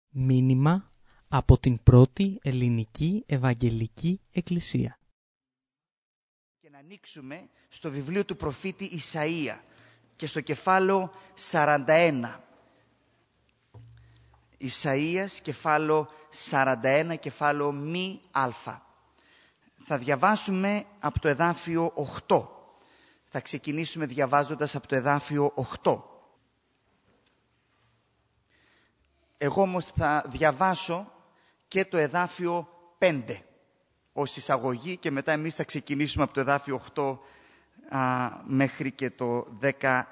Μήνυμα από την πρώτη ελληνική Ευαγγελική Εκκλησία. Και να ανοίξουμε στο βιβλίο του προφήτη Ισαΐα και στο κεφάλαιο 41. Ισαΐας, κεφάλαιο 41, κεφάλαιο μη α. Θα διαβάσουμε από το εδάφιο 8. Θα ξεκινήσουμε διαβάζοντας από το εδάφιο 8. Εγώ όμως θα διαβάσω και το εδάφιο 5 ως εισαγωγή και μετά εμείς θα ξεκινήσουμε από το εδάφιο 8 μέχρι και το 16.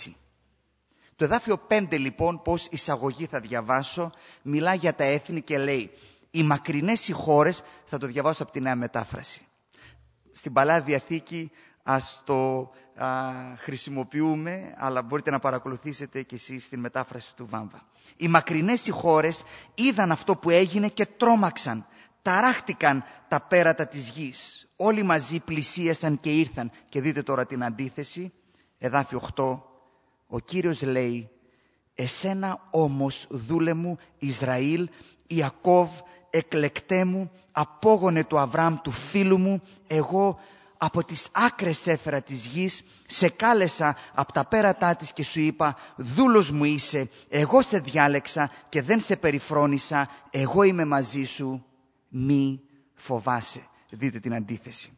Το εδάφιο 5 λοιπόν, πως εισαγωγή θα διαβάσω, μιλά για τα έθνη και λέει «Οι μακρινές οι χώρες», θα το διαβάσω από τη Νέα Μετάφραση. Στην Παλαιά Διαθήκη ας το χρησιμοποιούμε, αλλά μπορείτε να παρακολουθήσετε και εσείς στην μετάφραση του Βάμβα. «Οι μακρινές οι χώρες είδαν αυτό που έγινε και τρόμαξαν. Ταράχτηκαν τα πέρατα της γης. Όλοι μαζί πλησίασαν και ήρθαν». Και δείτε τώρα την αντίθεση, εδάφιο 8. Ο Κύριος λέει «Εσένα όμως, δούλε μου, Ισραήλ, Ιακώβ, εκλεκτέ μου, απόγονε του Αβραάμ, του φίλου μου, εγώ από τις άκρες έφερα της γης, σε κάλεσα από τα πέρατά της και σου είπα, δούλος μου είσαι, εγώ σε διάλεξα και δεν σε περιφρόνησα, εγώ είμαι μαζί σου, μη φοβάσαι». Δείτε την αντίθεση.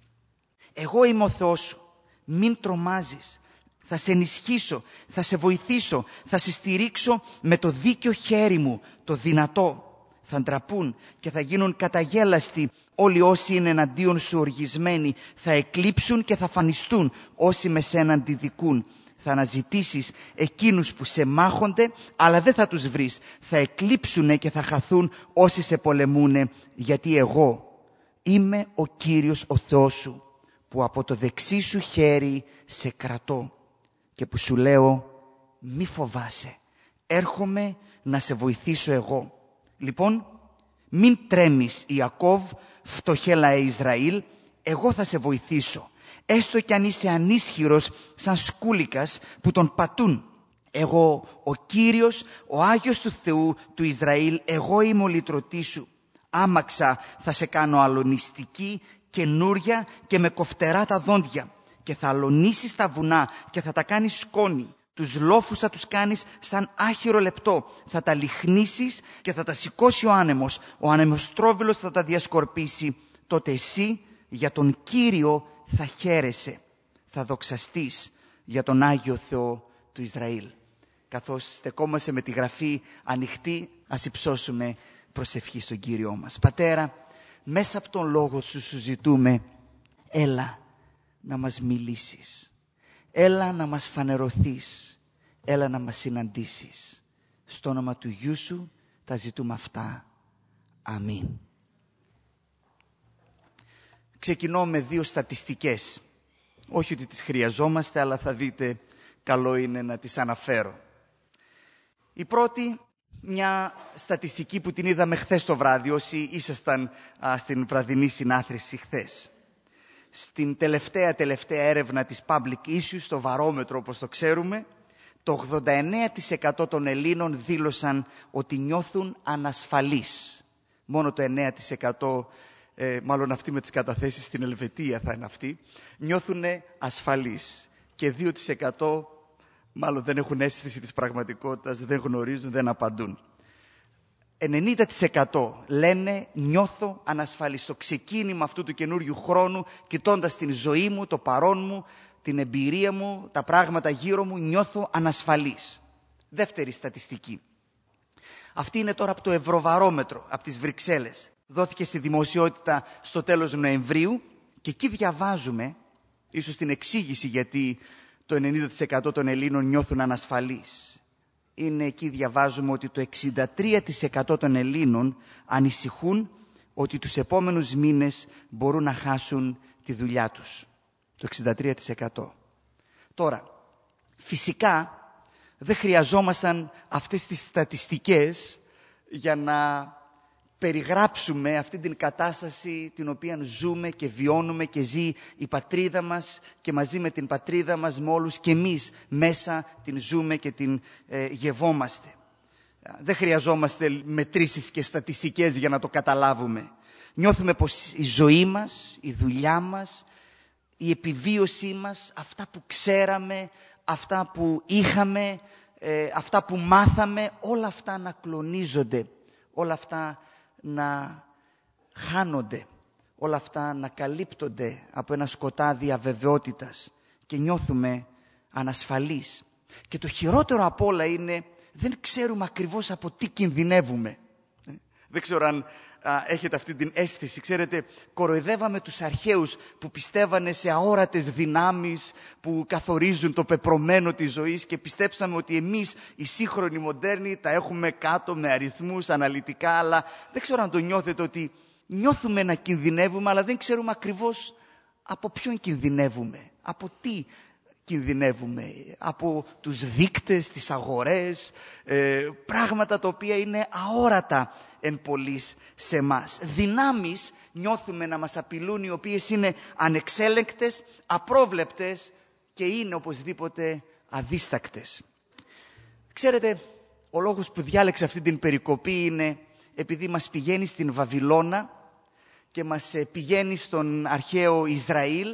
Εγώ είμαι ο Θεός σου, μην τρομάζεις. Θα σε ενισχύσω, θα σε βοηθήσω, θα σε στηρίξω με το δίκαιο χέρι μου, το δυνατό. Θα ντραπούν και θα γίνουν καταγέλαστοι όλοι όσοι είναι εναντίον σου οργισμένοι. Θα εκλείψουν και θα φανιστούν όσοι με σένα αντιδικούν. Θα αναζητήσεις εκείνους που σε μάχονται, αλλά δεν θα τους βρεις. Θα εκλείψουνε και θα χαθούν όσοι σε πολεμούνε, γιατί εγώ είμαι ο Κύριος ο Θεός σου, που από το δεξί σου χέρι σε κρατώ και που σου λέω μη φοβάσαι, έρχομαι να σε βοηθήσω εγώ. Λοιπόν, μην τρέμεις Ιακώβ, φτωχέ λαέ Ισραήλ, εγώ θα σε βοηθήσω. Έστω κι αν είσαι ανίσχυρος σαν σκούλικας που τον πατούν. Εγώ ο Κύριος, ο Άγιος του Θεού του Ισραήλ, εγώ είμαι ο λυτρωτής σου. Άμαξα θα σε κάνω αλωνιστική, καινούρια και με κοφτερά τα δόντια. Και θα αλωνίσεις τα βουνά και θα τα κάνεις σκόνη. Τους λόφους θα τους κάνεις σαν άχυρο λεπτό. Θα τα λιχνίσεις και θα τα σηκώσει ο άνεμος. Ο ανεμοστρόβιλος θα τα διασκορπίσει. Τότε εσύ για τον Κύριο θα χαίρεσαι. Θα δοξαστείς για τον Άγιο Θεό του Ισραήλ. Καθώς στεκόμαστε με τη γραφή ανοιχτή, ας υψώσουμε προσευχή στον Κύριό μας. Πατέρα, μέσα από τον λόγο σου ζητούμε, έλα να μας μιλήσεις. Έλα να μας φανερωθείς. Έλα να μας συναντήσεις. Στο όνομα του Γιού σου τα ζητούμε αυτά. Αμήν. Ξεκινώ με 2 στατιστικές. Όχι ότι τις χρειαζόμαστε, αλλά θα δείτε καλό είναι να τις αναφέρω. Η πρώτη, μια στατιστική που την είδαμε χθες το βράδυ, όσοι ήσασταν στην βραδινή συνάθρηση χθες. Στην τελευταία έρευνα της Public Issues, το βαρόμετρο όπως το ξέρουμε, το 89% των Ελλήνων δήλωσαν ότι νιώθουν ανασφαλείς. Μόνο το 9%, μάλλον αυτοί με τις καταθέσεις στην Ελβετία θα είναι αυτοί, νιώθουν ασφαλείς. Και 2% μάλλον δεν έχουν αίσθηση της πραγματικότητας, δεν γνωρίζουν, δεν απαντούν. 90% λένε νιώθω ανασφαλής. Στο ξεκίνημα αυτού του καινούριου χρόνου, κοιτώντας την ζωή μου, το παρόν μου, την εμπειρία μου, τα πράγματα γύρω μου, νιώθω ανασφαλής. Δεύτερη στατιστική. Αυτή είναι τώρα από το Ευρωβαρόμετρο, από τις Βρυξέλλες. Δόθηκε στη δημοσιότητα στο τέλος Νοεμβρίου και εκεί διαβάζουμε, ίσως την εξήγηση γιατί το 90% των Ελλήνων νιώθουν ανασφαλείς. Είναι εκεί διαβάζουμε ότι το 63% των Ελλήνων ανησυχούν ότι τους επόμενους μήνες μπορούν να χάσουν τη δουλειά τους. Το 63%. Τώρα, φυσικά δεν χρειαζόμασταν αυτές τις στατιστικές για να περιγράψουμε αυτή την κατάσταση την οποία ζούμε και βιώνουμε και ζει η πατρίδα μας και μαζί με την πατρίδα μας με όλους και εμείς μέσα την ζούμε και την γευόμαστε. Δεν χρειαζόμαστε μετρήσεις και στατιστικές για να το καταλάβουμε. Νιώθουμε πως η ζωή μας, η δουλειά μας, η επιβίωσή μας, αυτά που ξέραμε, αυτά που είχαμε, αυτά που μάθαμε, όλα αυτά να κλονίζονται, όλα αυτά να χάνονται, όλα αυτά να καλύπτονται από ένα σκοτάδι αβεβαιότητας και νιώθουμε ανασφαλείς. Και το χειρότερο απ' όλα είναι δεν ξέρουμε ακριβώς από τι κινδυνεύουμε. Δεν ξέρω αν έχετε αυτή την αίσθηση. Ξέρετε, κοροϊδεύαμε τους αρχαίους που πιστεύανε σε αόρατες δυνάμεις που καθορίζουν το πεπρωμένο της ζωής και πιστέψαμε ότι εμείς οι σύγχρονοι μοντέρνοι τα έχουμε κάτω με αριθμούς αναλυτικά, αλλά δεν ξέρω αν το νιώθετε ότι νιώθουμε να κινδυνεύουμε, αλλά δεν ξέρουμε ακριβώς από ποιον κινδυνεύουμε, από τι κινδυνεύουμε, από τους δείκτες, τις αγορές, πράγματα τα οποία είναι αόρατα εν πολλοίς σε εμάς. Δυνάμεις νιώθουμε να μας απειλούν, οι οποίες είναι ανεξέλεγκτες, απρόβλεπτες και είναι οπωσδήποτε αδίστακτες. Ξέρετε, ο λόγος που διάλεξα αυτή την περικοπή είναι επειδή μας πηγαίνει στην Βαβυλώνα και μας πηγαίνει στον αρχαίο Ισραήλ,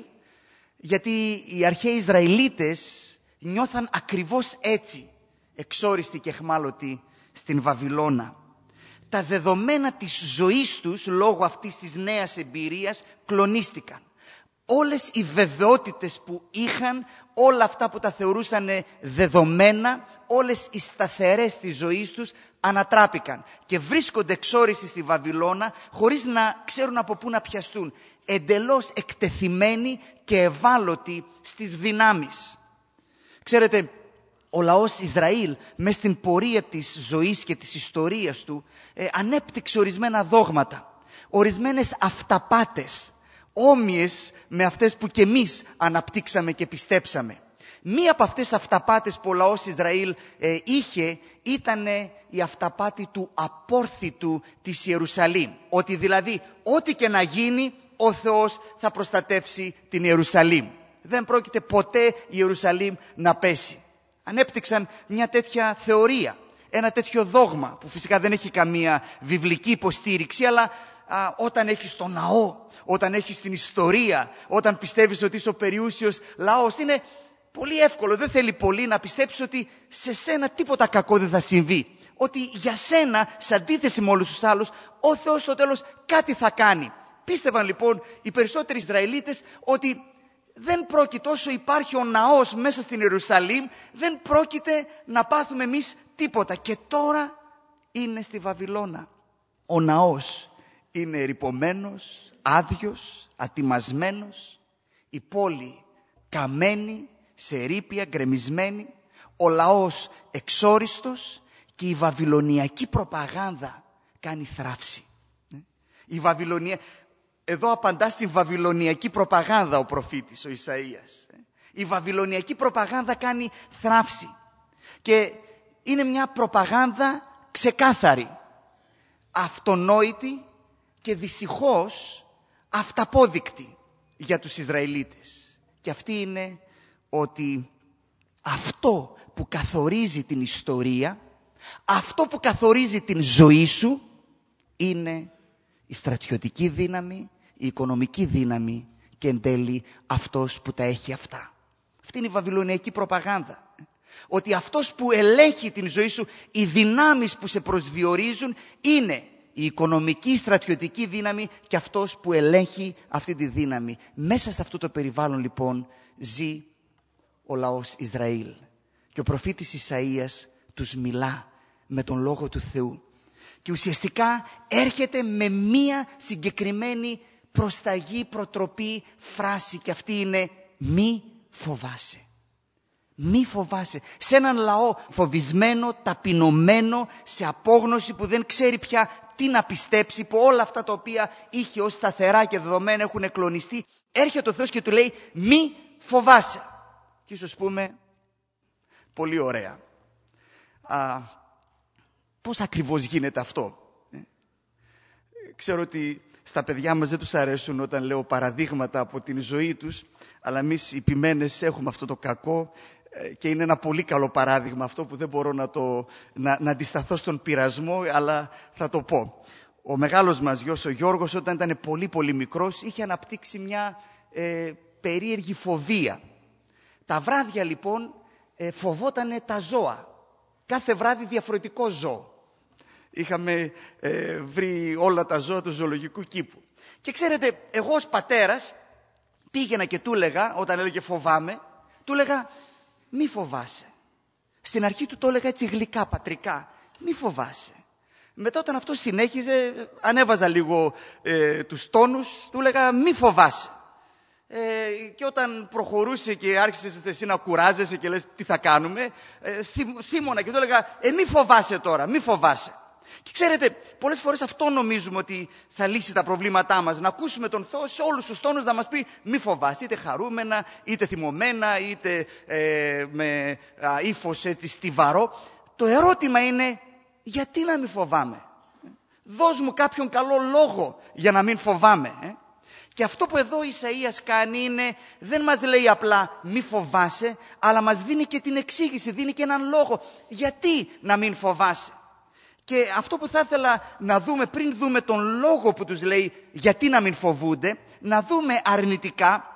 γιατί οι αρχαίοι Ισραηλίτες νιώθαν ακριβώς έτσι, εξόριστοι και εχμάλωτοι στην Βαβυλώνα. Τα δεδομένα της ζωής τους, λόγω αυτής της νέας εμπειρίας, κλονίστηκαν. Όλες οι βεβαιότητες που είχαν, όλα αυτά που τα θεωρούσαν δεδομένα, όλες οι σταθερές της ζωής τους ανατράπηκαν και βρίσκονται εξόριστοι στη Βαβυλώνα χωρίς να ξέρουν από πού να πιαστούν. Εντελώς εκτεθειμένοι και ευάλωτοι στις δυνάμεις. Ξέρετε, ο λαός Ισραήλ μες στην πορεία της ζωής και της ιστορίας του ανέπτυξε ορισμένα δόγματα, ορισμένες αυταπάτες, όμοιες με αυτές που και εμείς αναπτύξαμε και πιστέψαμε. Μία από αυτές τις αυταπάτες που ο λαός Ισραήλ είχε ήταν η αυταπάτη του απόρθητου της Ιερουσαλήμ. Ότι δηλαδή ό,τι και να γίνει ο Θεός θα προστατεύσει την Ιερουσαλήμ. Δεν πρόκειται ποτέ η Ιερουσαλήμ να πέσει. Ανέπτυξαν μια τέτοια θεωρία, ένα τέτοιο δόγμα που φυσικά δεν έχει καμία βιβλική υποστήριξη, αλλά όταν έχεις τον ναό, όταν έχεις την ιστορία, όταν πιστεύεις ότι είσαι ο περιούσιος λαός, είναι πολύ εύκολο, δεν θέλει πολύ να πιστέψεις ότι σε σένα τίποτα κακό δεν θα συμβεί. Ότι για σένα, σε αντίθεση με όλους τους άλλους, ο Θεός στο τέλος κάτι θα κάνει. Πίστευαν λοιπόν οι περισσότεροι Ισραηλίτες ότι δεν πρόκειται, όσο υπάρχει ο ναός μέσα στην Ιερουσαλήμ, δεν πρόκειται να πάθουμε εμείς τίποτα. Και τώρα είναι στη Βαβυλώνα. Ο ναός είναι ερειπωμένος, άδειος, ατιμασμένος, η πόλη καμένη, σε ερείπια, γκρεμισμένη, ο λαός εξόριστος και η βαβυλωνιακή προπαγάνδα κάνει θράψη. Η Εδώ απαντά στην βαβυλωνιακή προπαγάνδα ο προφήτης, ο Ισαΐας. Η βαβυλωνιακή προπαγάνδα κάνει θράψη και είναι μια προπαγάνδα ξεκάθαρη, αυτονόητη και δυστυχώς αυταπόδεικτη για τους Ισραηλίτες. Και αυτή είναι ότι αυτό που καθορίζει την ιστορία, αυτό που καθορίζει την ζωή σου είναι η στρατιωτική δύναμη, η οικονομική δύναμη και εν τέλει αυτός που τα έχει αυτά. Αυτή είναι η βαβυλωνιακή προπαγάνδα. Ότι αυτός που ελέγχει την ζωή σου, οι δυνάμεις που σε προσδιορίζουν είναι η οικονομική, στρατιωτική δύναμη και αυτός που ελέγχει αυτή τη δύναμη. Μέσα σε αυτό το περιβάλλον λοιπόν ζει ο λαός Ισραήλ. Και ο προφήτης Ισαΐας τους μιλά με τον Λόγο του Θεού. Και ουσιαστικά έρχεται με μία συγκεκριμένη προσταγή, προτροπή, φράση και αυτή είναι μη φοβάσαι. Μη φοβάσαι. Σε έναν λαό φοβισμένο, ταπεινωμένο, σε απόγνωση που δεν ξέρει πια τι να πιστέψει, που όλα αυτά τα οποία είχε ως σταθερά και δεδομένα έχουν εκλονιστεί, έρχεται ο Θεός και του λέει μη φοβάσαι. Και ίσως πούμε πολύ ωραία. Πώς ακριβώς γίνεται αυτό? Ξέρω ότι στα παιδιά μας δεν τους αρέσουν όταν λέω παραδείγματα από την ζωή τους, αλλά εμείς οι ποιμένες έχουμε αυτό το κακό. και είναι ένα πολύ καλό παράδειγμα αυτό που δεν μπορώ να αντισταθώ στον πειρασμό, αλλά θα το πω. Ο μεγάλος μας γιος, ο Γιώργος, όταν ήταν πολύ πολύ μικρός, είχε αναπτύξει μια περίεργη φοβία. Τα βράδια λοιπόν φοβότανε τα ζώα. Κάθε βράδυ διαφορετικό ζώο. Είχαμε βρει όλα τα ζώα του ζωολογικού κήπου. Και ξέρετε, εγώ ως πατέρας πήγαινα και του έλεγα, όταν έλεγε φοβάμαι, του έλεγα μη φοβάσαι. Στην αρχή του το έλεγα έτσι γλυκά, πατρικά, μη φοβάσαι. Μετά όταν αυτό συνέχιζε, ανέβαζα λίγο τους τόνους, του έλεγα μη φοβάσαι. Και όταν προχωρούσε και άρχισες εσύ να κουράζεσαι και λες τι θα κάνουμε, θύμωνα και του έλεγα μη φοβάσαι τώρα, μη φοβάσαι. Και ξέρετε, πολλές φορές αυτό νομίζουμε ότι θα λύσει τα προβλήματά μας. Να ακούσουμε τον Θεό σε όλους τους τόνους να μας πει μη φοβάσαι, είτε χαρούμενα, είτε θυμωμένα, είτε με ύφος έτσι στιβαρό. Το ερώτημα είναι γιατί να μην φοβάμαι. Δώσ' μου κάποιον καλό λόγο για να μην φοβάμαι. Και αυτό που εδώ ο Ισαΐας κάνει είναι, δεν μας λέει απλά μη φοβάσαι, αλλά μας δίνει και την εξήγηση, δίνει και έναν λόγο. Γιατί να μην φοβάσαι. Και αυτό που θα ήθελα να δούμε πριν δούμε τον λόγο που τους λέει γιατί να μην φοβούνται, να δούμε αρνητικά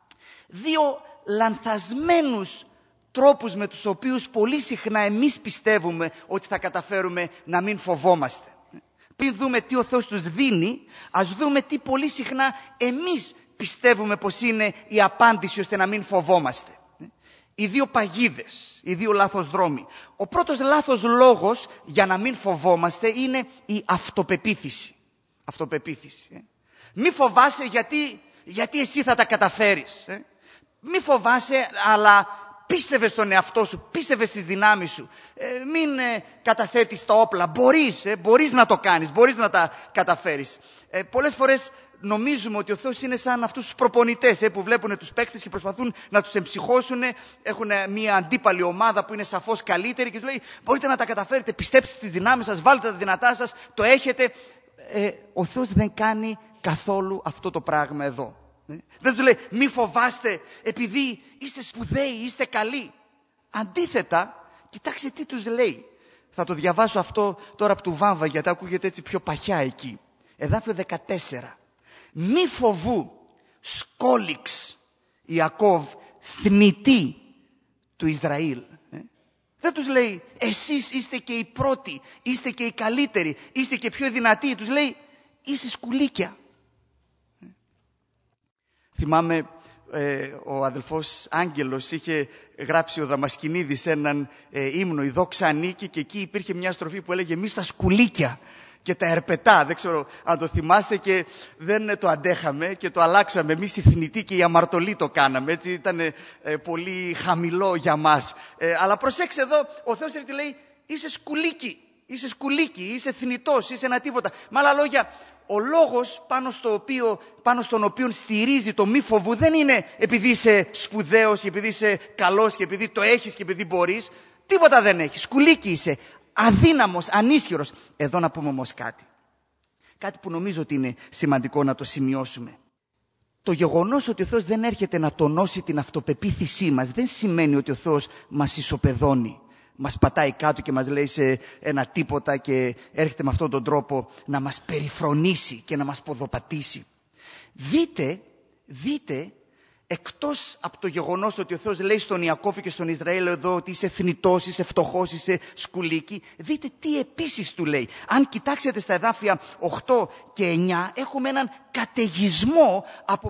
δύο λανθασμένους τρόπους με τους οποίους πολύ συχνά εμείς πιστεύουμε ότι θα καταφέρουμε να μην φοβόμαστε. Πριν δούμε τι ο Θεός τους δίνει, ας δούμε τι πολύ συχνά εμείς πιστεύουμε πως είναι η απάντηση ώστε να μην φοβόμαστε. Οι δύο παγίδες, οι δύο λάθος δρόμοι. Ο πρώτος λάθος λόγος για να μην φοβόμαστε είναι η αυτοπεποίθηση. Αυτοπεποίθηση. Μη φοβάσαι γιατί εσύ θα τα καταφέρεις. Μη φοβάσαι, αλλά πίστευε στον εαυτό σου, πίστευε στις δυνάμεις σου. Μην καταθέτεις τα όπλα. Μπορείς να το κάνεις, μπορείς να τα καταφέρεις. Πολλές φορές νομίζουμε ότι ο Θεός είναι σαν αυτούς τους προπονητές που βλέπουν τους παίκτες και προσπαθούν να τους εμψυχώσουν. Έχουν μια αντίπαλη ομάδα που είναι σαφώς καλύτερη και τους λέει μπορείτε να τα καταφέρετε, πιστέψτε στις δυνάμεις σας, βάλτε τα δυνατά σας, το έχετε. Ο Θεός δεν κάνει καθόλου αυτό το πράγμα εδώ. Δεν τους λέει μη φοβάστε επειδή είστε σπουδαίοι, είστε καλοί. Αντίθετα, κοιτάξτε τι τους λέει. Θα το διαβάσω αυτό τώρα από του Βάμβα γιατί ακούγεται έτσι πιο παχιά εκεί. Εδάφιο 14. Μη φοβού σκόλιξ Ιακώβ θνητή του Ισραήλ. Δεν τους λέει εσείς είστε και οι πρώτοι, είστε και οι καλύτεροι, είστε και πιο δυνατοί. Τους λέει είσαι σκουλίκια. Θυμάμαι ο αδελφός Άγγελος είχε γράψει ο Δαμασκηνίδης έναν ύμνο, η δόξα ανήκει, και εκεί υπήρχε μια στροφή που έλεγε εμείς τα σκουλίκια και τα ερπετά, δεν ξέρω αν το θυμάστε, και δεν το αντέχαμε και το αλλάξαμε. Εμείς οι θνητοί και οι αμαρτωλοί το κάναμε, έτσι ήταν πολύ χαμηλό για μας. Αλλά προσέξτε εδώ, ο Θεός έρχεται λέει είσαι σκουλίκι, είσαι θνητός, είσαι ένα τίποτα. Με άλλα λόγια, ο λόγος πάνω στον οποίο στηρίζει το μη φοβού δεν είναι επειδή είσαι σπουδαίος και επειδή είσαι καλός και επειδή το έχεις και επειδή μπορείς. Τίποτα δεν έχεις, σκουλίκι είσαι, αδύναμος, ανίσχυρος. Εδώ να πούμε όμως κάτι που νομίζω ότι είναι σημαντικό να το σημειώσουμε. Το γεγονός ότι ο Θεός δεν έρχεται να τονώσει την αυτοπεποίθησή μας δεν σημαίνει ότι ο Θεός μας ισοπεδώνει, μας πατάει κάτω και μας λέει σε ένα τίποτα και έρχεται με αυτόν τον τρόπο να μας περιφρονήσει και να μας ποδοπατήσει. Δείτε, εκτός από το γεγονός ότι ο Θεός λέει στον Ιακώβ και στον Ισραήλ εδώ ότι είσαι θνητός, είσαι φτωχός, είσαι σκουλίκι, δείτε τι επίσης του λέει. Αν κοιτάξετε στα εδάφια 8 και 9 έχουμε έναν καταιγισμό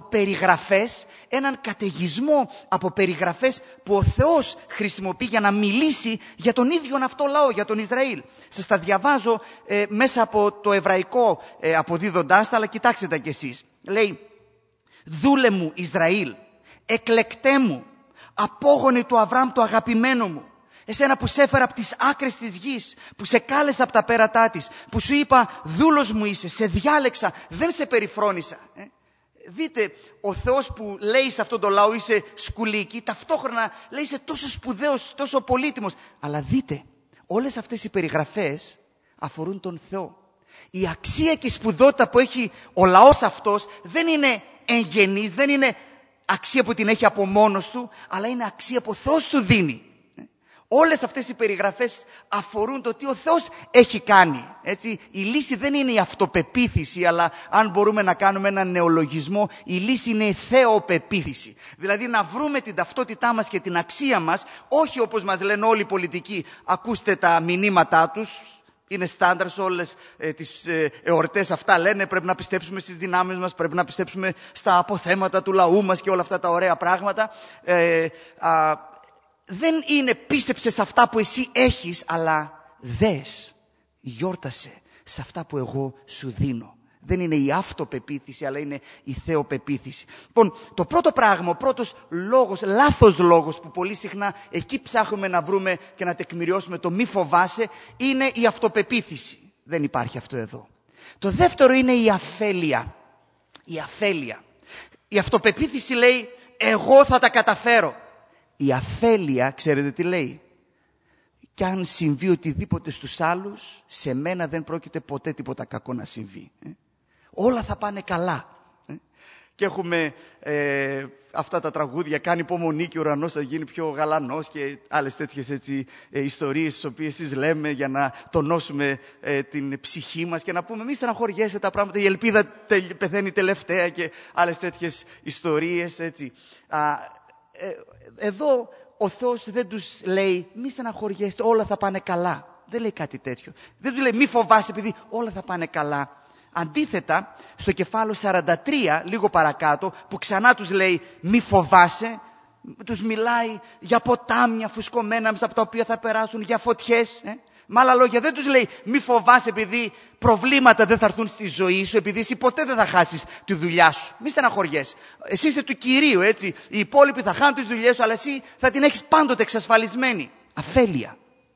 από περιγραφές που ο Θεός χρησιμοποιεί για να μιλήσει για τον ίδιο αυτό λαό, για τον Ισραήλ. Σας τα διαβάζω μέσα από το εβραϊκό αποδίδοντάς τα, αλλά κοιτάξτε τα κι εσείς. Λέει δούλε μου Ισραήλ, εκλεκτέ μου, απόγονε του Αβραάμ το αγαπημένο μου, εσένα που σε έφερα από τις άκρες της γης, που σε κάλεσα από τα πέρατά της, που σου είπα δούλος μου είσαι, σε διάλεξα, δεν σε περιφρόνησα. Δείτε, ο Θεός που λέει σε αυτόν τον λαό είσαι σκουλίκι, ταυτόχρονα λέει είσαι τόσο σπουδαίος, τόσο πολύτιμος. Αλλά δείτε, όλες αυτές οι περιγραφές αφορούν τον Θεό. Η αξία και η σπουδότητα που έχει ο λαός αυτός δεν είναι εγγενής, δεν είναι αξία που την έχει από μόνος του, αλλά είναι αξία που ο Θεός του δίνει. Όλες αυτές οι περιγραφές αφορούν το τι ο Θεός έχει κάνει. Έτσι, η λύση δεν είναι η αυτοπεποίθηση, αλλά αν μπορούμε να κάνουμε έναν νεολογισμό, η λύση είναι η θεοπεποίθηση. Δηλαδή να βρούμε την ταυτότητά μας και την αξία μας, όχι όπως μας λένε όλοι οι πολιτικοί, ακούστε τα μηνύματά τους, είναι στάνταρ σε όλες τις εορτές αυτά λένε, πρέπει να πιστέψουμε στις δυνάμεις μας, πρέπει να πιστέψουμε στα αποθέματα του λαού μας και όλα αυτά τα ωραία πράγματα. Δεν είναι πίστεψε σε αυτά που εσύ έχεις, αλλά δες, γιόρτασε σε αυτά που εγώ σου δίνω. Δεν είναι η αυτοπεποίθηση, αλλά είναι η θεοπεποίθηση. Λοιπόν, το πρώτο πράγμα, ο πρώτος λόγος, λάθος λόγος που πολύ συχνά εκεί ψάχνουμε να βρούμε και να τεκμηριώσουμε το μη φοβάσαι, είναι η αυτοπεποίθηση. Δεν υπάρχει αυτό εδώ. Το δεύτερο είναι η αφέλεια. Η αφέλεια. Η αυτοπεποίθηση λέει, εγώ θα τα καταφέρω. Η αφέλεια, ξέρετε τι λέει? Κι αν συμβεί οτιδήποτε στους άλλους, σε μένα δεν πρόκειται ποτέ τίποτα κακό να συμβεί. Όλα θα πάνε καλά. Και έχουμε αυτά τα τραγούδια, κάνει υπομονή και ο ουρανός θα γίνει πιο γαλανός και άλλες τέτοιες ιστορίες τις οποίες εσείς λέμε για να τονώσουμε την ψυχή μας και να πούμε μη στεναχωριέσαι τα πράγματα, η ελπίδα πεθαίνει τελευταία και άλλες τέτοιες ιστορίες. Έτσι. Εδώ ο Θεός δεν τους λέει μη στεναχωριέστε, όλα θα πάνε καλά. Δεν λέει κάτι τέτοιο. Δεν τους λέει μη φοβάσαι επειδή όλα θα πάνε καλά. Αντίθετα, στο κεφάλαιο 43, λίγο παρακάτω, που ξανά τους λέει μη φοβάσαι, τους μιλάει για ποτάμια φουσκωμένα μέσα από τα οποία θα περάσουν, για φωτιές. Με άλλα λόγια, δεν τους λέει μη φοβάσαι επειδή προβλήματα δεν θα έρθουν στη ζωή σου, επειδή εσύ ποτέ δεν θα χάσεις τη δουλειά σου. Μη στεναχωριέσαι. Εσύ είσαι του Κυρίου, έτσι. Οι υπόλοιποι θα χάνουν τις δουλειές σου, αλλά εσύ θα την έχεις πάντοτε εξασφαλισμένη. Αφέλεια.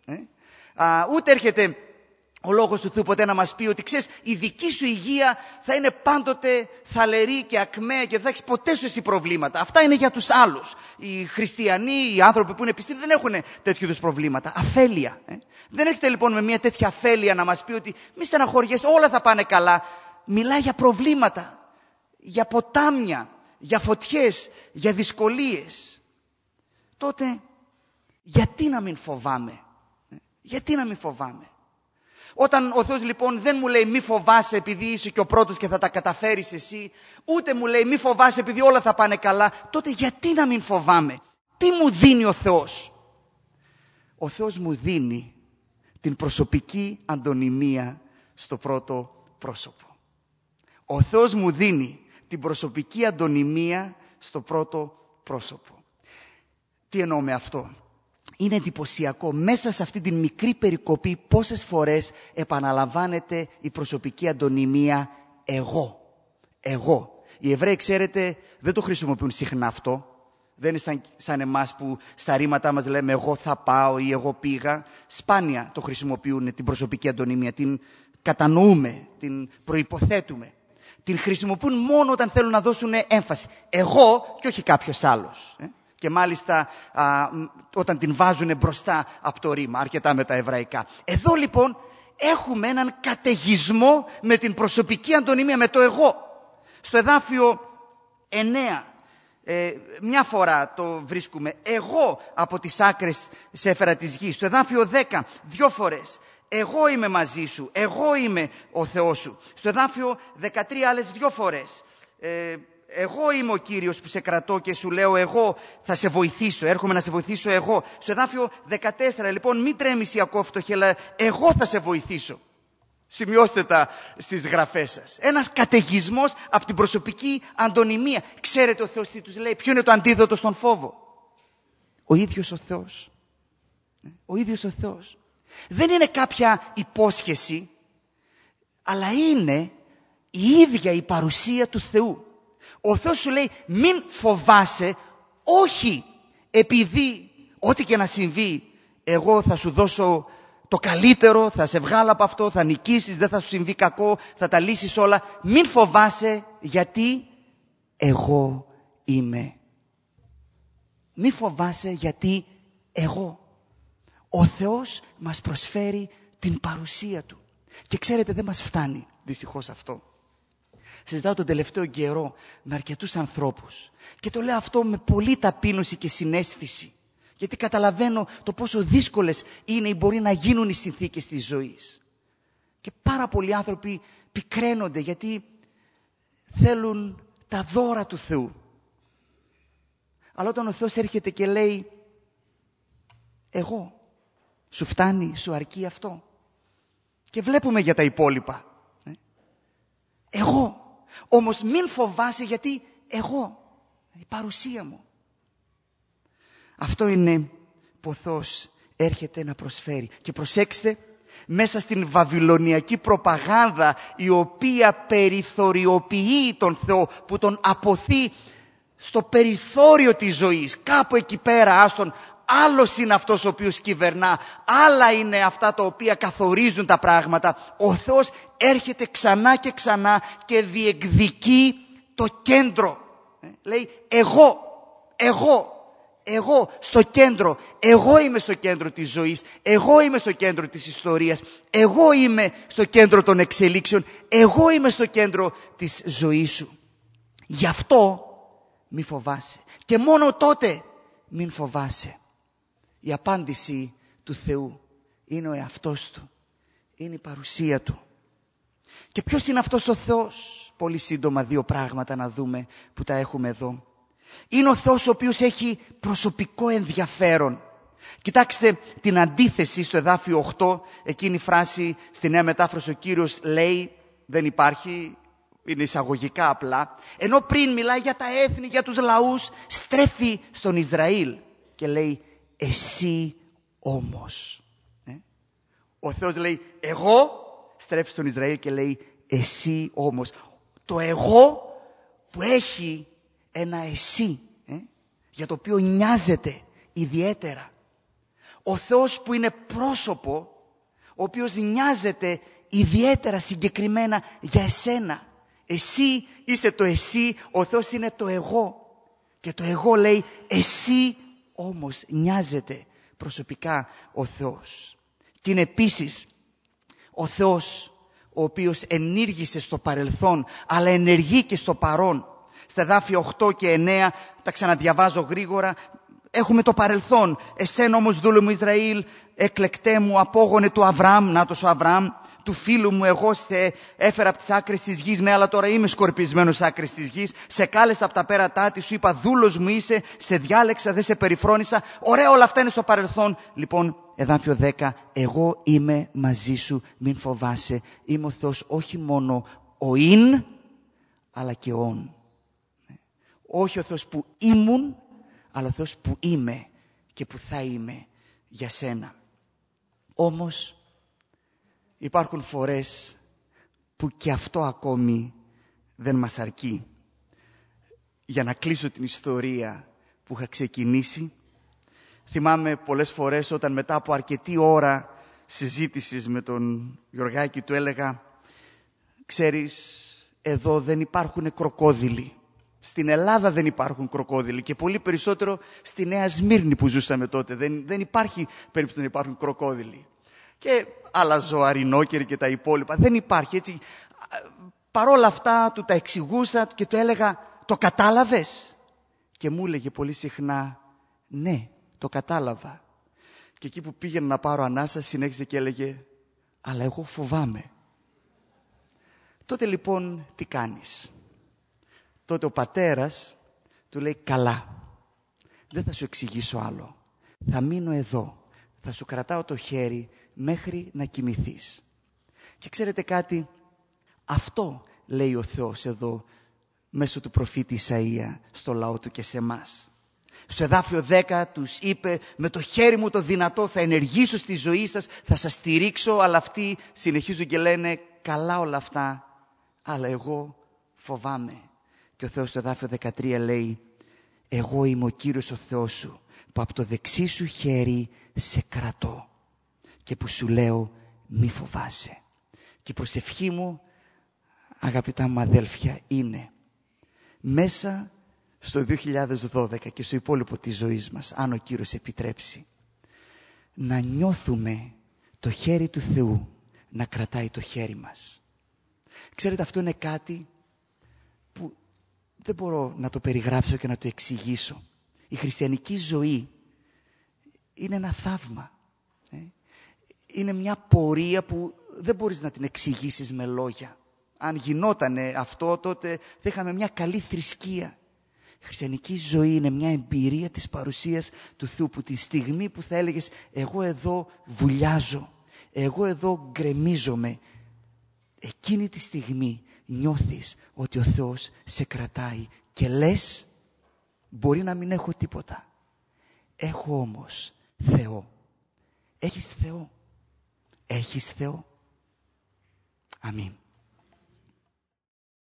Ούτε έρχεται ο λόγος του Θεού ποτέ να μας πει ότι ξέρεις, η δική σου υγεία θα είναι πάντοτε θαλερή και ακμαία και δεν θα έχεις ποτέ σου εσύ προβλήματα. Αυτά είναι για τους άλλους. Οι χριστιανοί, οι άνθρωποι που είναι πιστοί δεν έχουν τέτοιου είδους προβλήματα. Αφέλεια. Δεν έρχεται λοιπόν με μια τέτοια αφέλεια να μας πει ότι μη στεναχωριέσαι, όλα θα πάνε καλά. Μιλάει για προβλήματα, για ποτάμια, για φωτιές, για δυσκολίες. Τότε γιατί να μην φοβάμαι? Γιατί να μην φοβάμαι? Όταν ο Θεός λοιπόν δεν μου λέει μη φοβάσαι επειδή είσαι και ο πρώτος και θα τα καταφέρεις εσύ, ούτε μου λέει μη φοβάσαι επειδή όλα θα πάνε καλά, τότε γιατί να μην φοβάμαι? Τι μου δίνει ο Θεός? Ο Θεός μου δίνει την προσωπική αντωνυμία στο πρώτο πρόσωπο. Ο Θεός μου δίνει την προσωπική αντωνυμία στο πρώτο πρόσωπο. Τι εννοώ με αυτό? Είναι εντυπωσιακό μέσα σε αυτή την μικρή περικοπή πόσες φορές επαναλαμβάνεται η προσωπική αντωνυμία εγώ. Εγώ. Οι Εβραίοι, ξέρετε, δεν το χρησιμοποιούν συχνά αυτό. Δεν είναι σαν εμάς που στα ρήματά μας λέμε εγώ θα πάω ή εγώ πήγα. Σπάνια το χρησιμοποιούν την προσωπική αντωνυμία. Την κατανοούμε, την προϋποθέτουμε. Την χρησιμοποιούν μόνο όταν θέλουν να δώσουν έμφαση. Εγώ και όχι κάποιος άλλος. Και μάλιστα όταν την βάζουν μπροστά από το ρήμα, αρκετά με τα εβραϊκά. Εδώ λοιπόν έχουμε έναν καταιγισμό με την προσωπική αντωνυμία, με το εγώ. Στο εδάφιο 9, μια φορά το βρίσκουμε. Εγώ από τις άκρες σε έφερα της γης. Στο εδάφιο 10, 2 φορές. Εγώ είμαι μαζί σου. Εγώ είμαι ο Θεός σου. Στο εδάφιο 13 άλλες 2 φορές. Εγώ είμαι ο Κύριος που σε κρατώ και σου λέω εγώ θα σε βοηθήσω, έρχομαι να σε βοηθήσω εγώ. Στο εδάφιο 14 λοιπόν μην τρέμεις Ιακώβ φτωχέ, αλλά εγώ θα σε βοηθήσω. Σημειώστε τα στις γραφές σας. Ένας καταιγισμός από την προσωπική αντωνυμία. Ξέρετε ο Θεός τι τους λέει? Ποιο είναι το αντίδοτο στον φόβο? Ο ίδιος ο Θεός. Ο ίδιος ο Θεός. Δεν είναι κάποια υπόσχεση, αλλά είναι η ίδια η παρουσία του Θεού. Ο Θεός σου λέει μην φοβάσαι, όχι επειδή ό,τι και να συμβεί εγώ θα σου δώσω το καλύτερο, θα σε βγάλω από αυτό, θα νικήσεις, δεν θα σου συμβεί κακό, θα τα λύσεις όλα. Μην φοβάσαι γιατί εγώ είμαι. Μην φοβάσαι γιατί εγώ. Ο Θεός μας προσφέρει την παρουσία Του. Και ξέρετε δεν μας φτάνει δυστυχώς αυτό. Συζητάω τον τελευταίο καιρό με αρκετούς ανθρώπους και το λέω αυτό με πολύ ταπείνωση και συναίσθηση, γιατί καταλαβαίνω το πόσο δύσκολες είναι ή μπορεί να γίνουν οι συνθήκες της ζωής. Και πάρα πολλοί άνθρωποι πικραίνονται γιατί θέλουν τα δώρα του Θεού. Αλλά όταν ο Θεός έρχεται και λέει εγώ, σου φτάνει, σου αρκεί αυτό? Και βλέπουμε για τα υπόλοιπα. Εγώ. Όμως μην φοβάσαι, γιατί εγώ, η παρουσία μου. Αυτό είναι που ο Θεός έρχεται να προσφέρει. Και προσέξτε, μέσα στην βαβυλωνιακή προπαγάνδα, η οποία περιθωριοποιεί τον Θεό, που τον αποθεί στο περιθώριο της ζωής, κάπου εκεί πέρα, άστον, άλλος είναι αυτός ο οποίος κυβερνά, άλλα είναι αυτά τα οποία καθορίζουν τα πράγματα. Ο Θεός έρχεται ξανά και ξανά και διεκδικεί το κέντρο. Λέει εγώ στο κέντρο. Εγώ είμαι στο κέντρο της ζωής. Εγώ είμαι στο κέντρο της ιστορίας. Εγώ είμαι στο κέντρο των εξελίξεων. Εγώ είμαι στο κέντρο της ζωής σου. Γι' αυτό μη φοβάσαι. Και μόνο τότε μην φοβάσαι. Η απάντηση του Θεού είναι ο εαυτός Του. Είναι η παρουσία Του. Και ποιος είναι αυτός ο Θεός? Πολύ σύντομα δύο πράγματα να δούμε που τα έχουμε εδώ. Είναι ο Θεός ο οποίος έχει προσωπικό ενδιαφέρον. Κοιτάξτε την αντίθεση στο εδάφιο 8, εκείνη η φράση στη Νέα Μετάφραση ο Κύριος λέει, δεν υπάρχει, είναι εισαγωγικά απλά. Ενώ πριν μιλάει για τα έθνη, για τους λαούς, στρέφει στον Ισραήλ και λέει εσύ όμως. Ο Θεός λέει εγώ, στρέφει στον Ισραήλ και λέει εσύ όμως. Το εγώ που έχει ένα εσύ, για το οποίο νοιάζεται ιδιαίτερα. Ο Θεός που είναι πρόσωπο, ο οποίος νοιάζεται ιδιαίτερα συγκεκριμένα για εσένα. Εσύ είσαι το εσύ, ο Θεός είναι το εγώ. Και το εγώ λέει εσύ όμως, νοιάζεται προσωπικά ο Θεός. Και είναι επίσης ο Θεός ο οποίος ενήργησε στο παρελθόν, αλλά ενεργεί και στο παρόν. Στα εδάφια 8 και 9, τα ξαναδιαβάζω γρήγορα, έχουμε το παρελθόν. Εσένα όμως δούλου μου Ισραήλ, εκλεκτέ μου, απόγονε του Αβραάμ, νάτος ο Αβραάμ, του φίλου μου, εγώ σε έφερα από τις άκρες της γης, ναι, αλλά τώρα είμαι σκορπισμένος άκρες της γης, σε κάλεσα από τα πέρατά της, σου είπα δούλος μου είσαι, σε διάλεξα, δεν σε περιφρόνησα. Ωραία, όλα αυτά είναι στο παρελθόν. Λοιπόν, εδάφιο 10, εγώ είμαι μαζί σου, μην φοβάσαι. Είμαι ο Θεός όχι μόνο ο ειν, αλλά και ο ον. Όχι ο Θεός που ήμουν, αλλά ο Θεός που είμαι και που θα είμαι για σένα. Όμως υπάρχουν φορές που και αυτό ακόμη δεν μας αρκεί. Για να κλείσω την ιστορία που είχα ξεκινήσει, θυμάμαι πολλές φορές όταν μετά από αρκετή ώρα συζήτησης με τον Γιωργάκη του έλεγα ξέρεις, εδώ δεν υπάρχουν κροκόδιλοι. Στην Ελλάδα δεν υπάρχουν κροκόδιλοι και πολύ περισσότερο στη Νέα Σμύρνη που ζούσαμε τότε. Δεν υπάρχει περίπτωση να υπάρχουν κροκόδιλοι. Και άλλα ζώα, ρινόκεροι και τα υπόλοιπα. Δεν υπάρχει έτσι. Παρόλα αυτά του τα εξηγούσα και του έλεγα το κατάλαβες? Και μου έλεγε πολύ συχνά ναι, το κατάλαβα. Και εκεί που πήγαινα να πάρω ανάσα συνέχιζε και έλεγε αλλά εγώ φοβάμαι. Τότε λοιπόν τι κάνεις? Τότε ο πατέρας του λέει καλά, δεν θα σου εξηγήσω άλλο. Θα μείνω εδώ, θα σου κρατάω το χέρι μέχρι να κοιμηθείς. Και ξέρετε κάτι, αυτό λέει ο Θεός εδώ μέσω του προφήτη Ισαΐα στο λαό του και σε εμάς. Στο εδάφιο 10 τους είπε με το χέρι μου το δυνατό θα ενεργήσω στη ζωή σας, θα σας στηρίξω, αλλά αυτοί συνεχίζουν και λένε καλά όλα αυτά, αλλά εγώ φοβάμαι. Και ο Θεός στο εδάφιο 13 λέει εγώ είμαι ο Κύριος ο Θεός σου που από το δεξί σου χέρι σε κρατώ και που σου λέω μη φοβάσαι. Και η προσευχή μου αγαπητά μου αδέλφια είναι μέσα στο 2012 και στο υπόλοιπο της ζωής μας, αν ο Κύριος επιτρέψει, να νιώθουμε το χέρι του Θεού να κρατάει το χέρι μας. Ξέρετε, αυτό είναι κάτι δεν μπορώ να το περιγράψω και να το εξηγήσω. Η χριστιανική ζωή είναι ένα θαύμα. Είναι μια πορεία που δεν μπορείς να την εξηγήσεις με λόγια. Αν γινότανε αυτό, τότε θα είχαμε μια καλή θρησκεία. Η χριστιανική ζωή είναι μια εμπειρία της παρουσίας του Θεού, που τη στιγμή που θα έλεγες εγώ εδώ βουλιάζω, εγώ εδώ γκρεμίζομαι, εκείνη τη στιγμή νιώθεις ότι ο Θεός σε κρατάει και λες, μπορεί να μην έχω τίποτα, έχω όμως Θεό. Έχεις Θεό. Έχεις Θεό. Αμήν.